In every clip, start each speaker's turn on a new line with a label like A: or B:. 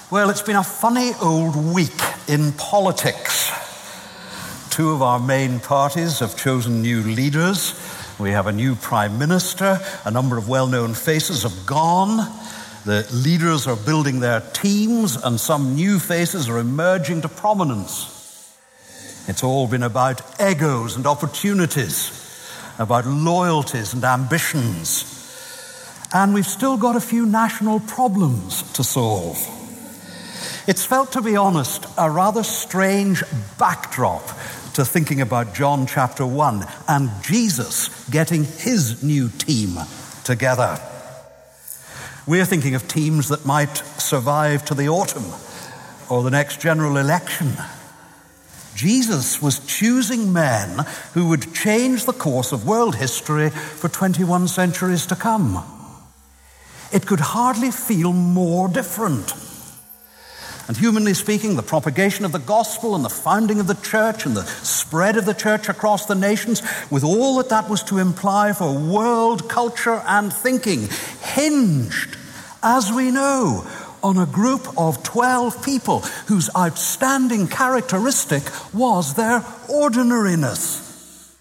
A: Well, it's been a funny old week in politics. Two of our main parties have chosen new leaders. We have a new prime minister. A number of well-known faces have gone. The leaders are building their teams, and some new faces are emerging to prominence. It's all been about egos and opportunities, about loyalties and ambitions. And we've still got a few national problems to solve. It's felt, to be honest, a rather strange backdrop to thinking about John chapter 1 and Jesus getting his new team together. We're thinking of teams that might survive to the autumn or the next general election. Jesus was choosing men who would change the course of world history for 21 centuries to come. It could hardly feel more different. And humanly speaking, the propagation of the gospel and the founding of the church and the spread of the church across the nations, with all that was to imply for world culture and thinking, hinged, as we know, on a group of 12 people whose outstanding characteristic was their ordinariness.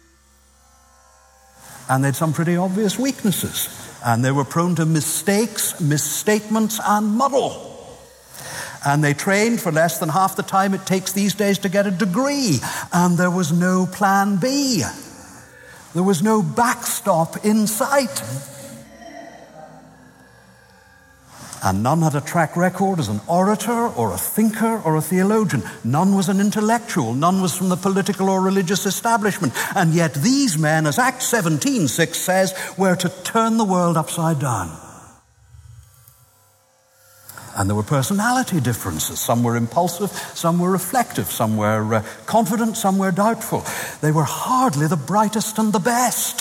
A: And they had some pretty obvious weaknesses, and they were prone to mistakes, misstatements, and muddle. And they trained for less than half the time it takes these days to get a degree. And there was no plan B. There was no backstop in sight. And none had a track record as an orator or a thinker or a theologian. None was an intellectual. None was from the political or religious establishment. And yet these men, as Acts 17:6 says, were to turn the world upside down. And there were personality differences. Some were impulsive, some were reflective, some were confident, some were doubtful. They were hardly the brightest and the best.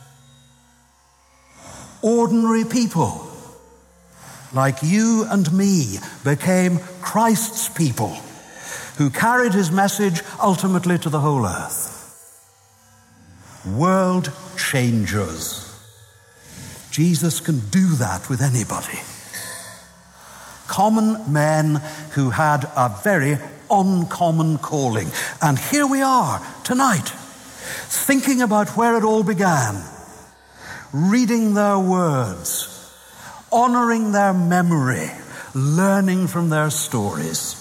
A: Ordinary people, like you and me, became Christ's people, who carried his message ultimately to the whole earth. World changers. Jesus can do that with anybody. Common men who had a very uncommon calling. And here we are tonight, thinking about where it all began, reading their words, honoring their memory, learning from their stories.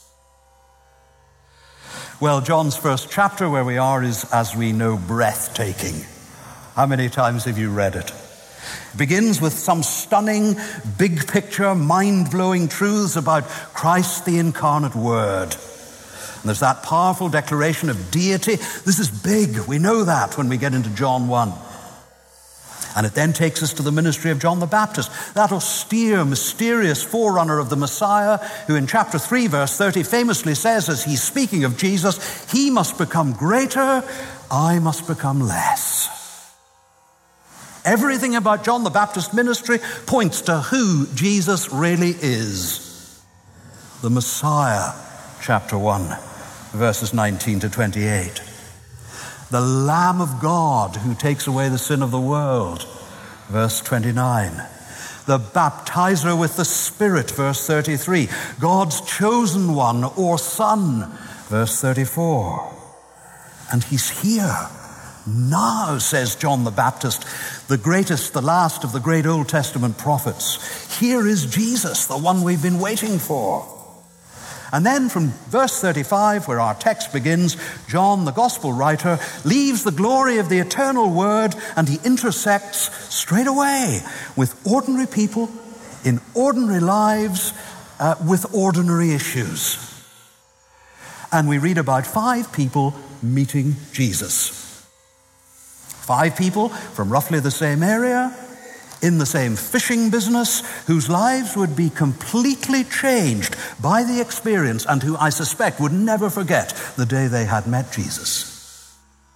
A: Well, John's first chapter, where we are, is, as we know, breathtaking. How many times have you read it? It begins with some stunning, big picture, mind-blowing truths about Christ, the incarnate Word. And there's that powerful declaration of deity. This is big. We know that when we get into John 1. And it then takes us to the ministry of John the Baptist, that austere, mysterious forerunner of the Messiah, who in chapter 3, verse 30, famously says, as he's speaking of Jesus, he must become greater, I must become less. Everything about John the Baptist's ministry points to who Jesus really is. The Messiah, chapter 1, verses 19 to 28. The Lamb of God who takes away the sin of the world, verse 29. The baptizer with the Spirit, verse 33. God's chosen one or Son, verse 34. And he's here. Now, says John the Baptist, the greatest, the last of the great Old Testament prophets. Here is Jesus, the one we've been waiting for. And then from verse 35, where our text begins, John, the gospel writer, leaves the glory of the eternal Word and he intersects straight away with ordinary people in ordinary lives with ordinary issues. And we read about 5 people meeting Jesus. 5 people from roughly the same area, in the same fishing business, whose lives would be completely changed by the experience and who I suspect would never forget the day they had met Jesus.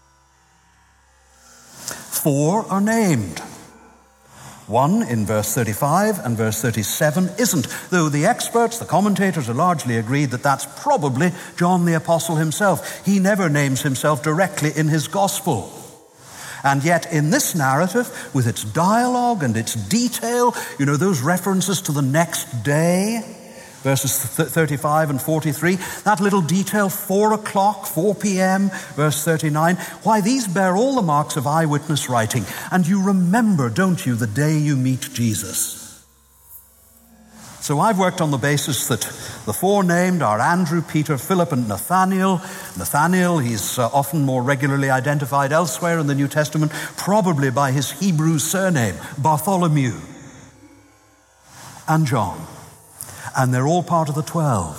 A: 4 are named. 1 in verse 35 and verse 37 isn't, though the experts, the commentators, are largely agreed that that's probably John the Apostle himself. He never names himself directly in his gospel. And yet in this narrative, with its dialogue and its detail, those references to the next day, verses 35 and 43. That little detail, 4 o'clock, 4 p.m., verse 39. Why, these bear all the marks of eyewitness writing. And you remember, don't you, the day you meet Jesus. So I've worked on the basis that the four named are Andrew, Peter, Philip, and Nathanael. Nathanael, he's often more regularly identified elsewhere in the New Testament, probably by his Hebrew surname, Bartholomew, and John. And they're all part of the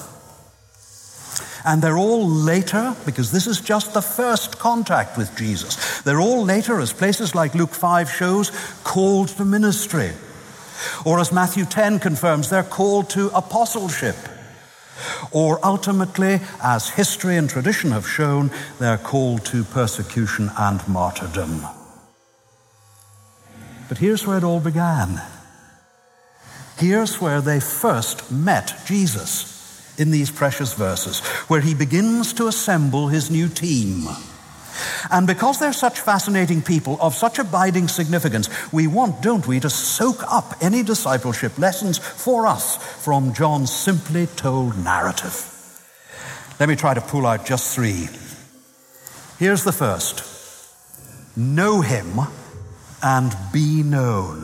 A: 12. And they're all later, because this is just the first contact with Jesus, they're all later, as places like Luke 5 shows, called to ministry. Or as Matthew 10 confirms, they're called to apostleship. Or ultimately, as history and tradition have shown, they're called to persecution and martyrdom. But here's where it all began. Here's where they first met Jesus in these precious verses, where he begins to assemble his new team. And because they're such fascinating people of such abiding significance, we want, don't we, to soak up any discipleship lessons for us from John's simply told narrative. Let me try to pull out just 3. Here's the first. Know him and be known.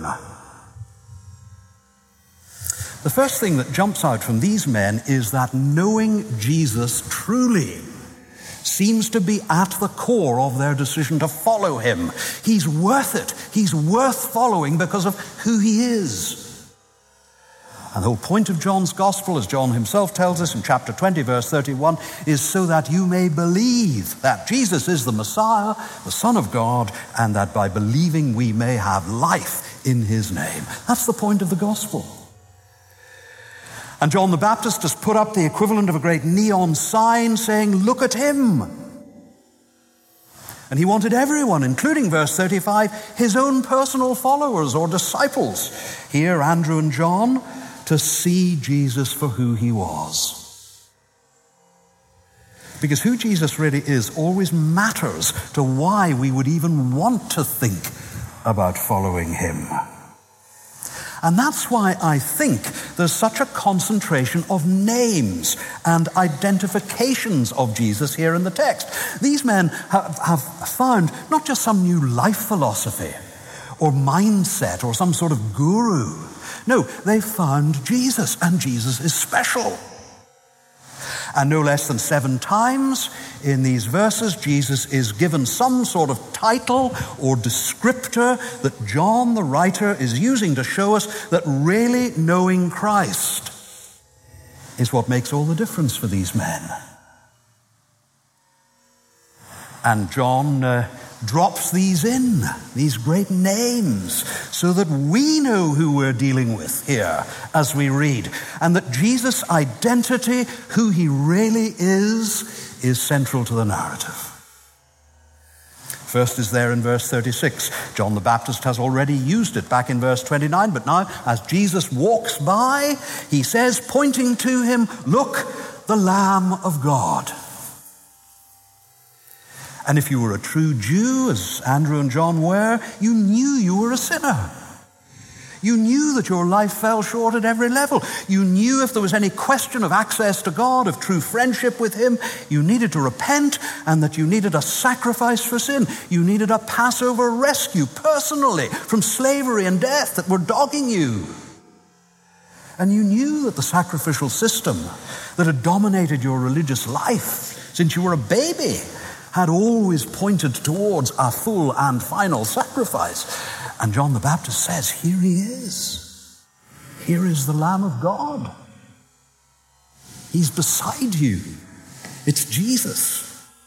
A: The first thing that jumps out from these men is that knowing Jesus truly seems to be at the core of their decision to follow him. He's worth it. He's worth following because of who he is. And the whole point of John's gospel, as John himself tells us in chapter 20, verse 31, is so that you may believe that Jesus is the Messiah, the Son of God, and that by believing we may have life in his name. That's the point of the gospel. And John the Baptist has put up the equivalent of a great neon sign saying, look at him. And he wanted everyone, including verse 35, his own personal followers or disciples, here Andrew and John, to see Jesus for who he was. Because who Jesus really is always matters to why we would even want to think about following him. And that's why I think there's such a concentration of names and identifications of Jesus here in the text. These men have found not just some new life philosophy or mindset or some sort of guru. No, they found Jesus, and Jesus is special. And no less than 7 times in these verses, Jesus is given some sort of title or descriptor that John, the writer, is using to show us that really knowing Christ is what makes all the difference for these men. And John drops these in, these great names, so that we know who we're dealing with here as we read. And that Jesus' identity, who he really is central to the narrative. First is there in verse 36. John the Baptist has already used it back in verse 29, but now as Jesus walks by, he says, pointing to him, look, the Lamb of God. And if you were a true Jew, as Andrew and John were, you knew you were a sinner. You knew that your life fell short at every level. You knew if there was any question of access to God, of true friendship with him, you needed to repent, and that you needed a sacrifice for sin. You needed a Passover rescue personally from slavery and death that were dogging you. And you knew that the sacrificial system that had dominated your religious life since you were a baby had always pointed towards a full and final sacrifice. And John the Baptist says, here he is. Here is the Lamb of God. He's beside you. It's Jesus.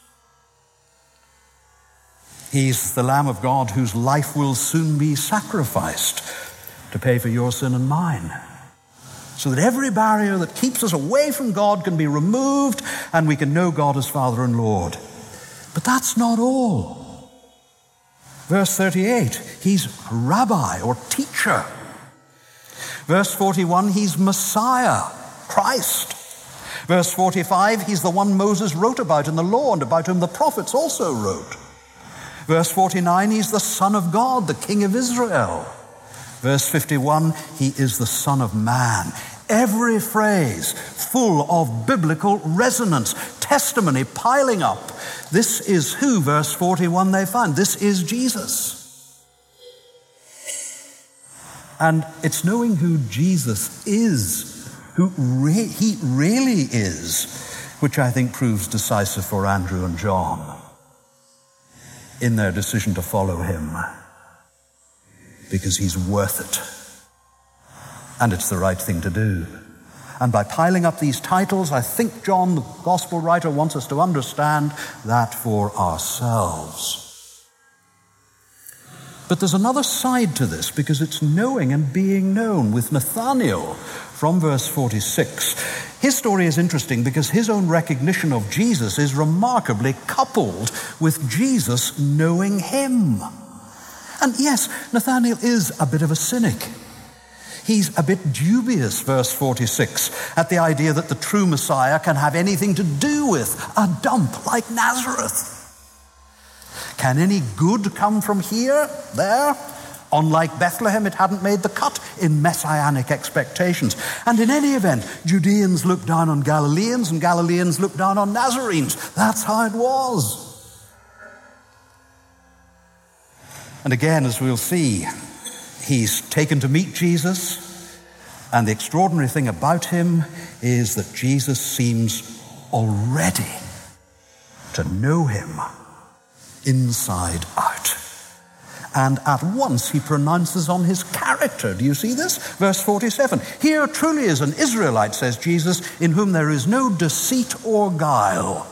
A: He's the Lamb of God whose life will soon be sacrificed to pay for your sin and mine, so that every barrier that keeps us away from God can be removed and we can know God as Father and Lord. But that's not all. Verse 38, he's rabbi or teacher. Verse 41, he's Messiah, Christ. Verse 45, he's the one Moses wrote about in the law and about whom the prophets also wrote. Verse 49, he's the Son of God, the King of Israel. Verse 51, he is the Son of Man. Every phrase full of biblical resonance, testimony piling up. This is who, verse 41, they find. This is Jesus. And it's knowing who Jesus is, who he really is, which I think proves decisive for Andrew and John in their decision to follow him, because he's worth it. And it's the right thing to do. And by piling up these titles, I think John, the gospel writer, wants us to understand that for ourselves. But there's another side to this, because it's knowing and being known. With Nathanael, from verse 46, his story is interesting because his own recognition of Jesus is remarkably coupled with Jesus knowing him. And yes, Nathanael is a bit of a cynic. He's a bit dubious, verse 46, at the idea that the true Messiah can have anything to do with a dump like Nazareth. Can any good come from here, there? Unlike Bethlehem, it hadn't made the cut in messianic expectations. And in any event, Judeans looked down on Galileans and Galileans looked down on Nazarenes. That's how it was. And again, as we'll see, he's taken to meet Jesus, and the extraordinary thing about him is that Jesus seems already to know him inside out. And at once he pronounces on his character. Do you see this? Verse 47. Here truly is an Israelite, says Jesus, in whom there is no deceit or guile.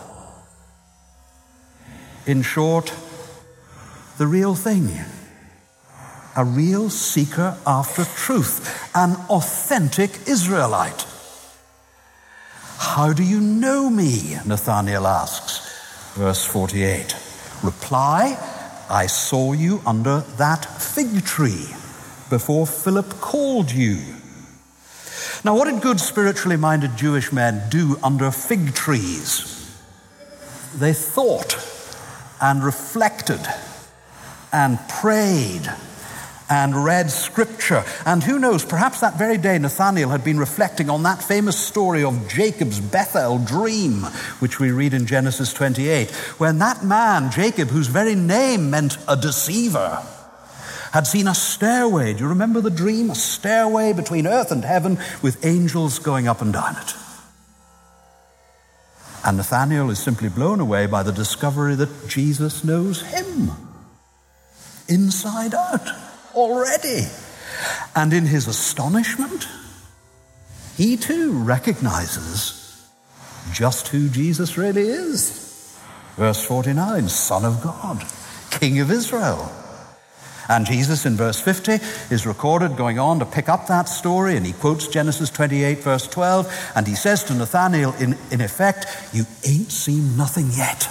A: In short, the real thing. A real seeker after truth, an authentic Israelite. How do you know me? Nathanael asks. Verse 48. Reply, I saw you under that fig tree before Philip called you. Now, what did good spiritually minded Jewish men do under fig trees? They thought and reflected and prayed and read scripture. And who knows, perhaps that very day Nathanael had been reflecting on that famous story of Jacob's Bethel dream, which we read in Genesis 28, when that man, Jacob, whose very name meant a deceiver, had seen a stairway. Do you remember the dream? A stairway between earth and heaven with angels going up and down it. And Nathanael is simply blown away by the discovery that Jesus knows him inside out. Already. And in his astonishment, he too recognizes just who Jesus really is. Verse 49, Son of God, King of Israel. And Jesus in verse 50 is recorded going on to pick up that story, and he quotes Genesis 28 verse 12, and he says to Nathanael in effect, you ain't seen nothing yet.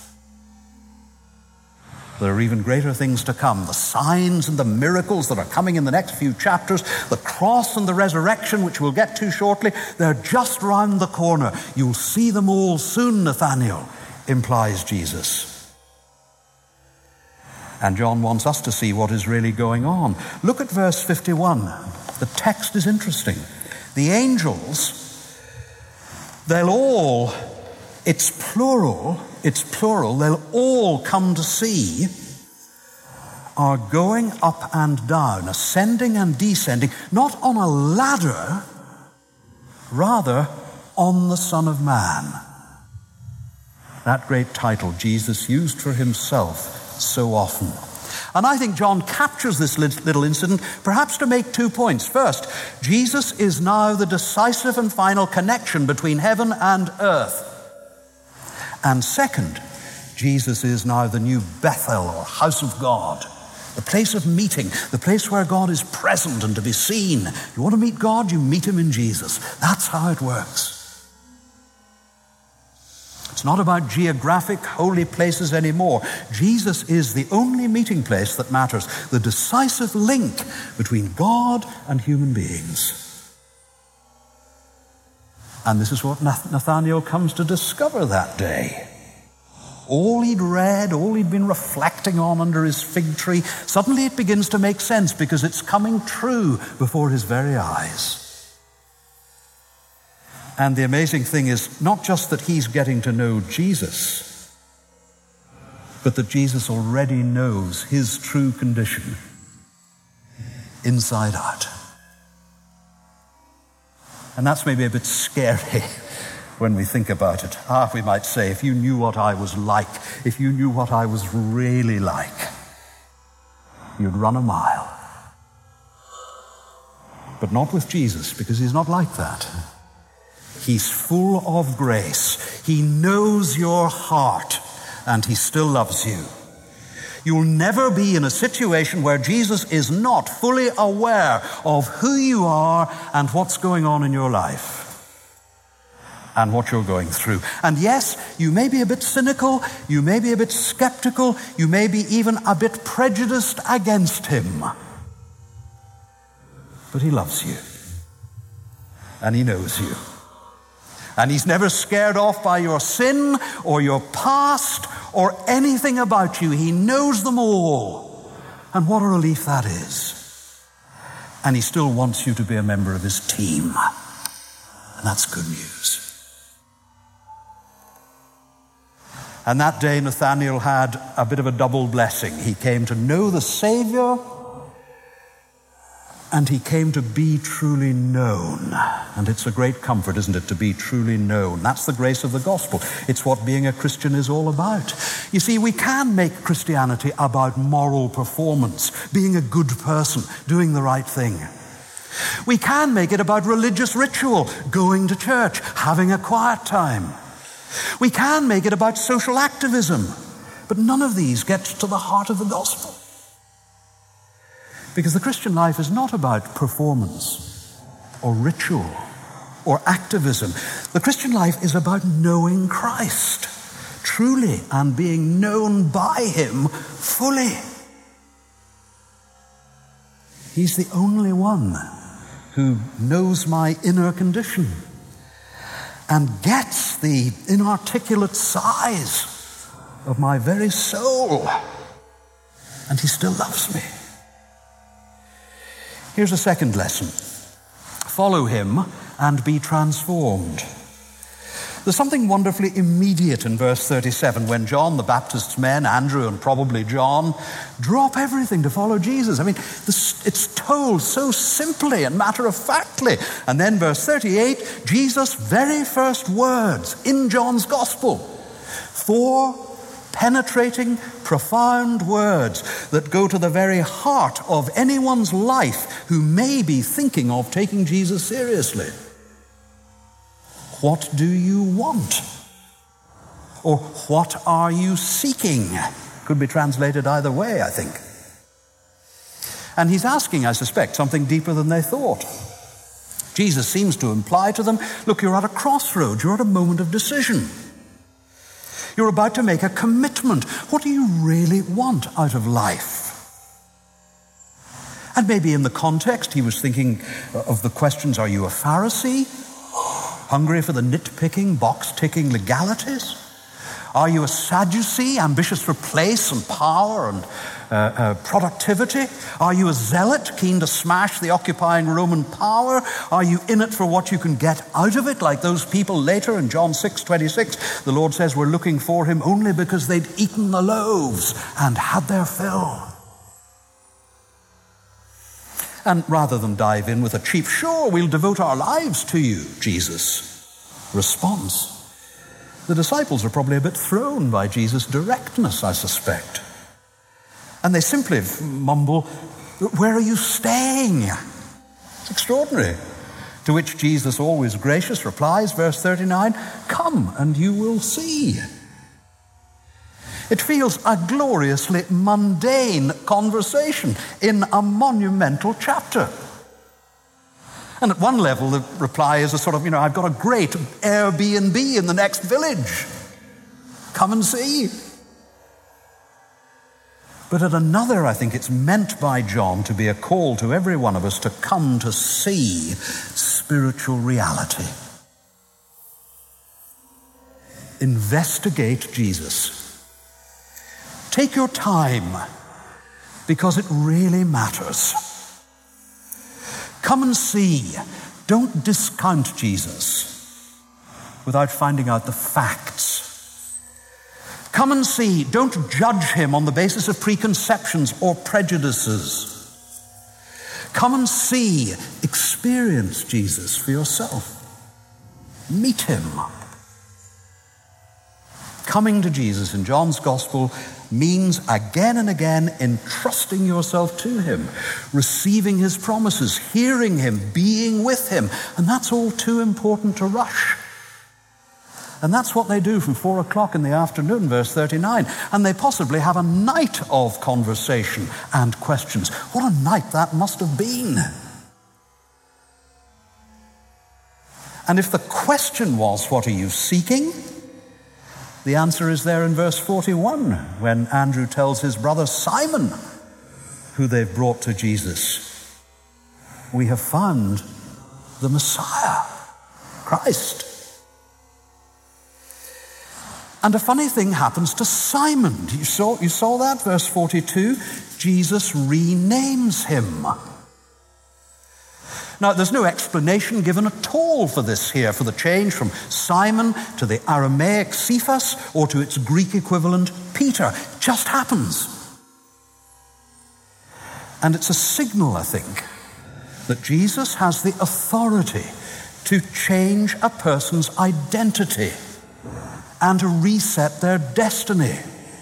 A: There are even greater things to come. The signs and the miracles that are coming in the next few chapters, the cross and the resurrection, which we'll get to shortly, they're just round the corner. You'll see them all soon, Nathanael, implies Jesus. And John wants us to see what is really going on. Look at verse 51. The text is interesting. The angels, they'll all, it's plural, they'll all come to see, are going up and down, ascending and descending, not on a ladder, rather on the Son of Man. That great title Jesus used for himself so often. And I think John captures this little incident perhaps to make 2 points. First, Jesus is now the decisive and final connection between heaven and earth. And second, Jesus is now the new Bethel, or house of God, the place of meeting, the place where God is present and to be seen. You want to meet God, you meet him in Jesus. That's how it works. It's not about geographic holy places anymore. Jesus is the only meeting place that matters, the decisive link between God and human beings. And this is what Nathanael comes to discover that day. All he'd read, all he'd been reflecting on under his fig tree, suddenly it begins to make sense because it's coming true before his very eyes. And the amazing thing is not just that he's getting to know Jesus, but that Jesus already knows his true condition inside out. And that's maybe a bit scary when we think about it. We might say, if you knew what I was like, if you knew what I was really like, you'd run a mile. But not with Jesus, because he's not like that. He's full of grace. He knows your heart, and he still loves you. You'll never be in a situation where Jesus is not fully aware of who you are and what's going on in your life and what you're going through. And yes, you may be a bit cynical, you may be a bit skeptical, you may be even a bit prejudiced against him. But he loves you, and he knows you. And he's never scared off by your sin or your past or anything about you. He knows them all. And what a relief that is. And he still wants you to be a member of his team. And that's good news. And that day Nathanael had a bit of a double blessing. He came to know the Savior, and he came to be truly known. And it's a great comfort, isn't it, to be truly known. That's the grace of the gospel. It's what being a Christian is all about. You see, we can make Christianity about moral performance, being a good person, doing the right thing. We can make it about religious ritual, going to church, having a quiet time. We can make it about social activism, but none of these gets to the heart of the gospel. Because the Christian life is not about performance or ritual or activism. The Christian life is about knowing Christ truly and being known by him fully. He's the only one who knows my inner condition and gets the inarticulate sighs of my very soul. And he still loves me. Here's a second lesson. Follow him and be transformed. There's something wonderfully immediate in verse 37 when John the Baptist's men, Andrew and probably John, drop everything to follow Jesus. I mean, it's told so simply and matter-of-factly. And then verse 38, Jesus' very first words in John's Gospel. 4 penetrating, profound words that go to the very heart of anyone's life who may be thinking of taking Jesus seriously. What do you want? Or what are you seeking? Could be translated either way, I think. And he's asking, I suspect, something deeper than they thought. Jesus seems to imply to them, look, you're at a crossroads, you're at a moment of decision. You're about to make a commitment. What do you really want out of life? And maybe in the context, he was thinking of the questions, are you a Pharisee? Hungry for the nitpicking, box-ticking legalities? Are you a Sadducee, ambitious for place and power and productivity? Are you a zealot, keen to smash the occupying Roman power? Are you in it for what you can get out of it, like those people later in John 6:26? The Lord says we're looking for him only because they'd eaten the loaves and had their fill. And rather than dive in with a cheap, sure, we'll devote our lives to you, Jesus' response, the disciples are probably a bit thrown by Jesus' directness, I suspect. And they simply mumble, where are you staying? It's extraordinary. To which Jesus, always gracious, replies, verse 39, come and you will see. It feels a gloriously mundane conversation in a monumental chapter. And at one level, the reply is a sort of, I've got a great Airbnb in the next village. Come and see. But at another, I think it's meant by John to be a call to every one of us to come to see spiritual reality. Investigate Jesus. Take your time, because it really matters. Come and see. Don't discount Jesus. without finding out the facts. Come and see. Don't judge him on the basis of preconceptions or prejudices. Come and see. Experience Jesus for yourself. Meet him. Coming to Jesus in John's Gospel means again and again entrusting yourself to him, receiving his promises, hearing him, being with him. And that's all too important to rush. And that's what they do from 4 o'clock in the afternoon, verse 39. And they possibly have a night of conversation and questions. What a night that must have been. And if the question was, what are you seeking? The answer is there in verse 41, when Andrew tells his brother Simon, who they've brought to Jesus, we have found the Messiah, Christ. And a funny thing happens to Simon. You saw that, verse 42? Jesus renames him. Now, there's no explanation given at all for this here, for the change from Simon to the Aramaic Cephas or to its Greek equivalent Peter. It just happens. And it's a signal, I think, that Jesus has the authority to change a person's identity and to reset their destiny.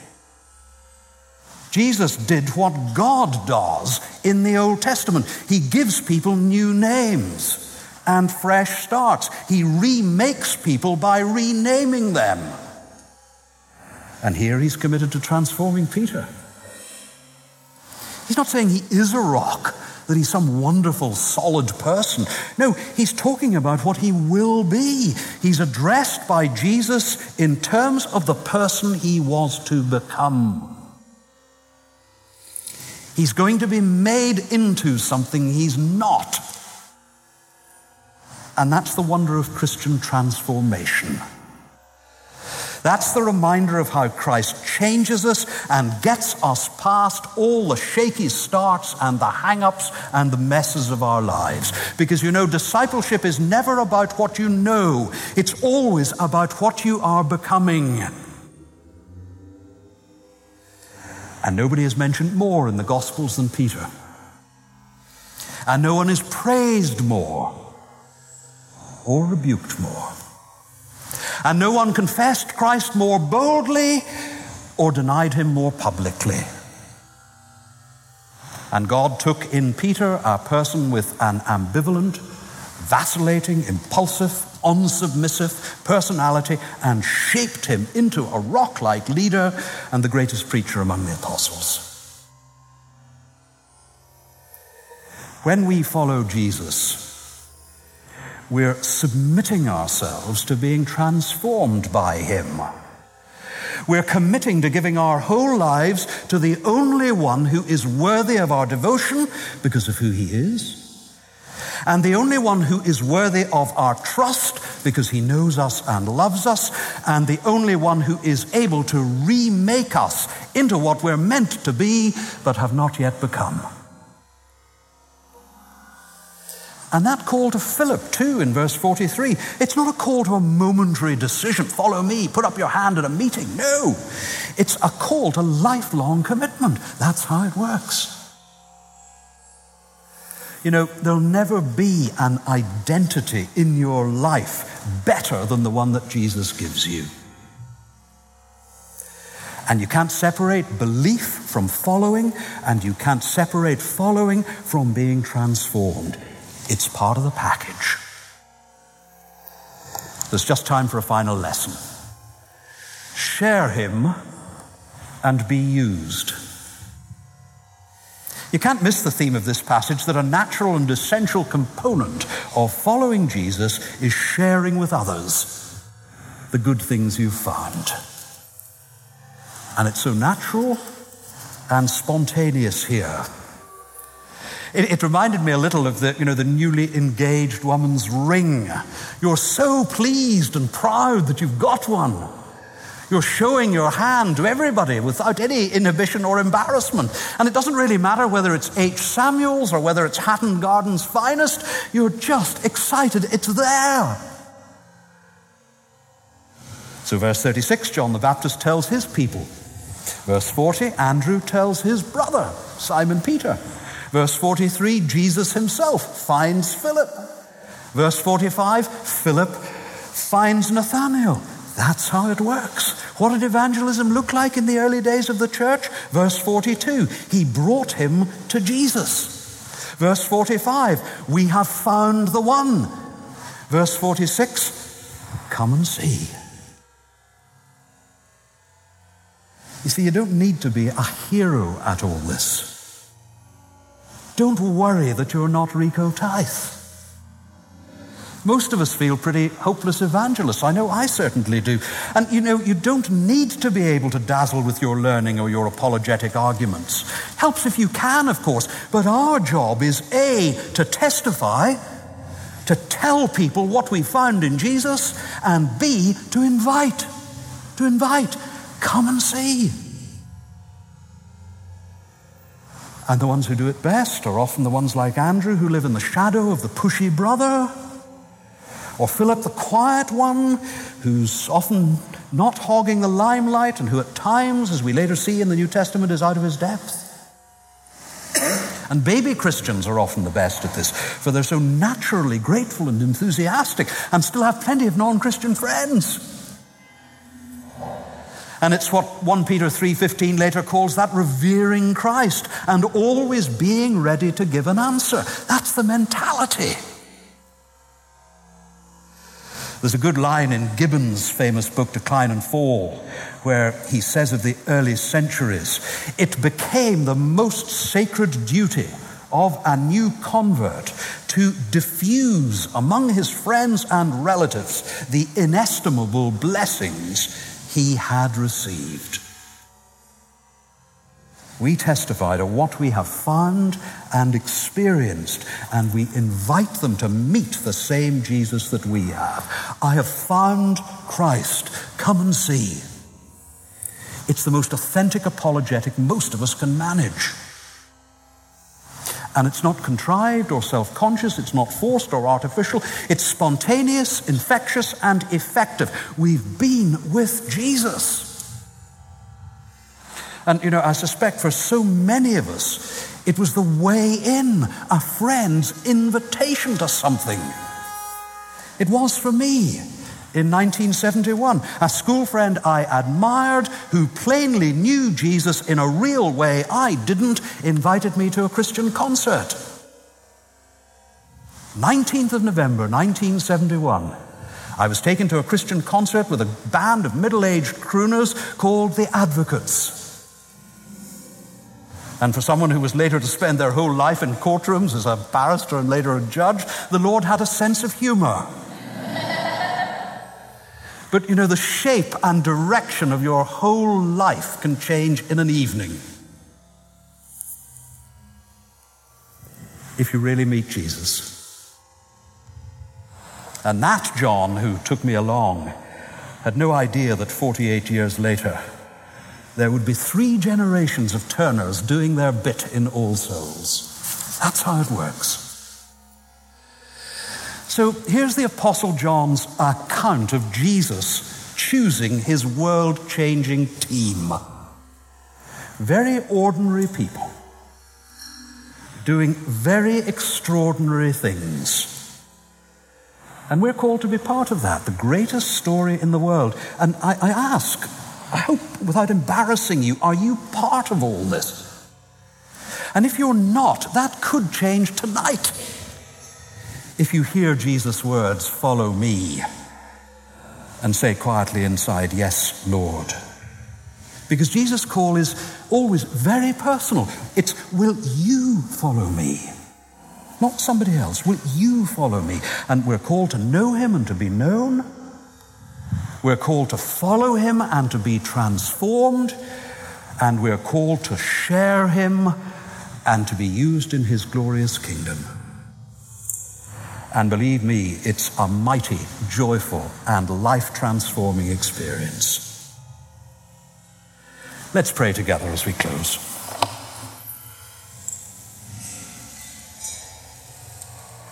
A: Jesus did what God does in the Old Testament. He gives people new names and fresh starts. He remakes people by renaming them. And here he's committed to transforming Peter. He's not saying he is a rock, that he's some wonderful, solid person. No, he's talking about what he will be. He's addressed by Jesus in terms of the person he was to become. He's going to be made into something he's not. And that's the wonder of Christian transformation. That's the reminder of how Christ changes us and gets us past all the shaky starts and the hang-ups and the messes of our lives. Because discipleship is never about what you know. It's always about what you are becoming. And nobody is mentioned more in the Gospels than Peter. And no one is praised more or rebuked more. And no one confessed Christ more boldly or denied him more publicly. And God took in Peter a person with an ambivalent, vacillating, impulsive, unsubmissive personality and shaped him into a rock-like leader and the greatest preacher among the apostles. When we follow Jesus, we're submitting ourselves to being transformed by him. We're committing to giving our whole lives to the only one who is worthy of our devotion because of who he is, and the only one who is worthy of our trust because he knows us and loves us, and the only one who is able to remake us into what we're meant to be but have not yet become. And that call to Philip, too, in verse 43, it's not a call to a momentary decision. Follow me, put up your hand at a meeting. No, it's a call to lifelong commitment. That's how it works. There'll never be an identity in your life better than the one that Jesus gives you. And you can't separate belief from following, and you can't separate following from being transformed. It's part of the package. There's just time for a final lesson. Share him and be used. You can't miss the theme of this passage that a natural and essential component of following Jesus is sharing with others the good things you've found. And it's so natural and spontaneous here. It reminded me a little of the newly engaged woman's ring. You're so pleased and proud that you've got one. You're showing your hand to everybody without any inhibition or embarrassment. And it doesn't really matter whether it's H. Samuel's or whether it's Hatton Garden's finest. You're just excited. It's there. So verse 36, John the Baptist tells his people. Verse 40, Andrew tells his brother, Simon Peter. Verse 43, Jesus himself finds Philip. Verse 45, Philip finds Nathanael. That's how it works. What did evangelism look like in the early days of the church? Verse 42, he brought him to Jesus. Verse 45, we have found the one. Verse 46, come and see. You see, you don't need to be a hero at all this. Don't worry that you're not Rico Tithe. Most of us feel pretty hopeless evangelists. I know I certainly do. And you don't need to be able to dazzle with your learning or your apologetic arguments. Helps if you can, of course. But our job is A, to testify, to tell people what we found in Jesus, and B, to invite. Come and see. And the ones who do it best are often the ones like Andrew, who live in the shadow of the pushy brother, or Philip, the quiet one, who's often not hogging the limelight and who at times, as we later see in the New Testament, is out of his depth. And baby Christians are often the best at this, for they're so naturally grateful and enthusiastic and still have plenty of non-Christian friends. And it's what 1 Peter 3:15 later calls that revering Christ and always being ready to give an answer. That's the mentality. There's a good line in Gibbon's famous book, Decline and Fall, where he says of the early centuries, it became the most sacred duty of a new convert to diffuse among his friends and relatives the inestimable blessings he had received. We testify to what we have found and experienced, and we invite them to meet the same Jesus that we have. I have found Christ. Come and see. It's the most authentic apologetic most of us can manage. And it's not contrived or self-conscious. It's not forced or artificial. It's spontaneous, infectious, and effective. We've been with Jesus. And, I suspect for so many of us, it was the way in, a friend's invitation to something. It was for me in 1971. A school friend I admired, who plainly knew Jesus in a real way I didn't, invited me to a Christian concert. 19th of November, 1971. I was taken to a Christian concert with a band of middle-aged crooners called the Advocates. And for someone who was later to spend their whole life in courtrooms as a barrister and later a judge, the Lord had a sense of humor. But the shape and direction of your whole life can change in an evening if you really meet Jesus. And that John, who took me along, had no idea that 48 years later, there would be 3 generations of Turners doing their bit in All Souls. That's how it works. So here's the Apostle John's account of Jesus choosing his world-changing team. Very ordinary people doing very extraordinary things. And we're called to be part of that, the greatest story in the world. And I ask, I hope without embarrassing you, are you part of all this? And if you're not, that could change tonight. If you hear Jesus' words, follow me, and say quietly inside, yes, Lord. Because Jesus' call is always very personal. It's, will you follow me? Not somebody else. Will you follow me? And we're called to know him and to be known. We're called to follow him and to be transformed. And we're called to share him and to be used in his glorious kingdom. And believe me, it's a mighty, joyful, and life-transforming experience. Let's pray together as we close.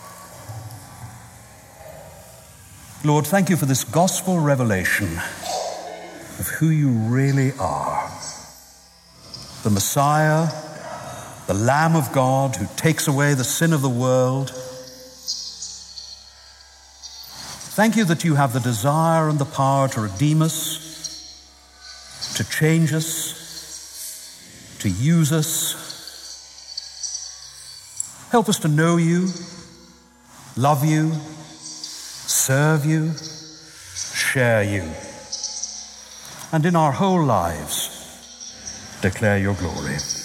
A: Lord, thank you for this gospel revelation of who you really are. The Messiah, the Lamb of God who takes away the sin of the world. Thank you that you have the desire and the power to redeem us, to change us, to use us. Help us to know you, love you, serve you, share you, and in our whole lives declare your glory.